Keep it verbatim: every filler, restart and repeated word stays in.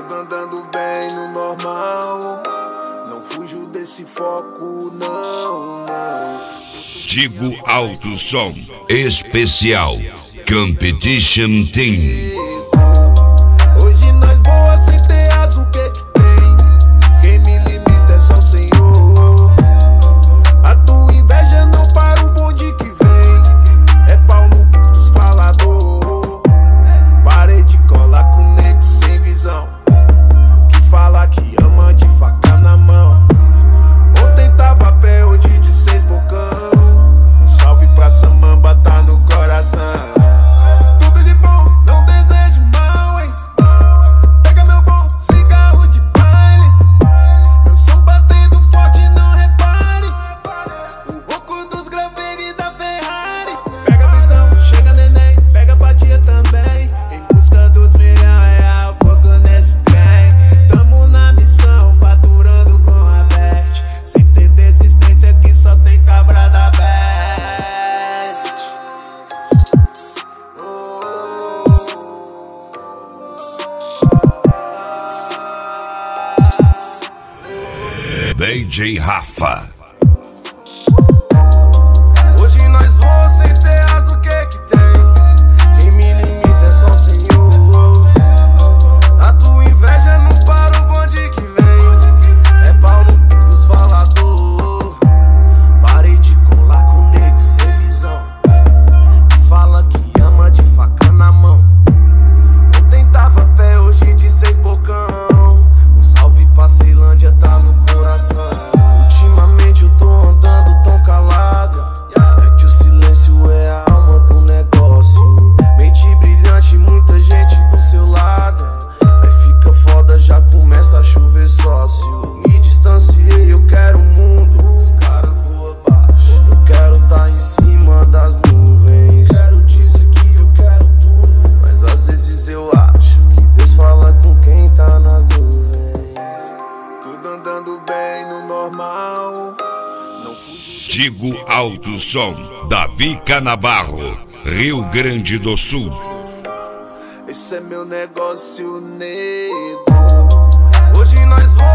Tudo andando bem no normal. Não fujo desse foco, não, não. Tigo Alto Som Especial Competition Team. Hoje nós voa sem ter asa, o que que tem? Quem me limita é só o Senhor. A tua inveja não para o bonde que vem. É pau no c... dos falador. Parei de colar com nego sem visão, que fala que ama de faca na mão. Ontem tava a pé, hoje de seis bocão. Um salve pra Samamba, tá no coração. Tudo de bom, não desejo mal, hein? Pega meu bom cigarro de baile. Meu som batendo forte, não repare. O rouco dos graveiros e da Ferrari. Pega a visão, chega neném, pega a fatia também. Em busca dos milhão real, foco nesse trem. Tamo na missão, faturando com a Bert. Sem ter desistência que só tem cabra da Bert. D J Rafa. Hoje nós voa sem ter asa, o que que tem? Quem me limita é só o Senhor. A tua inveja não para o bonde que vem. É pau no c... dos falador. Parei de colar com nego sem visão, que fala que ama de faca na mão. Ontem tava a pé, hoje de seis bocão. Um salve pra Ceilândia, tá no coração. Ultimamente eu tô andando tão calado, é que o silêncio é a alma do negócio. Mente brilhante, muita gente do seu lado. Aí fica foda, já começa a chover sócio. Me distanciei, eu quero o mundo. Os caras voam baixo, eu quero tá em cima das nuvens. Quero dizer que eu quero tudo, mas às vezes eu acho que Deus fala com quem tá nas nuvens. Tudo andando bem no normal. Não fujo. Tigo Alto Som Davi Canabarro, Rio Grande do Sul. Esse é meu negócio, nego. Hoje nós vamos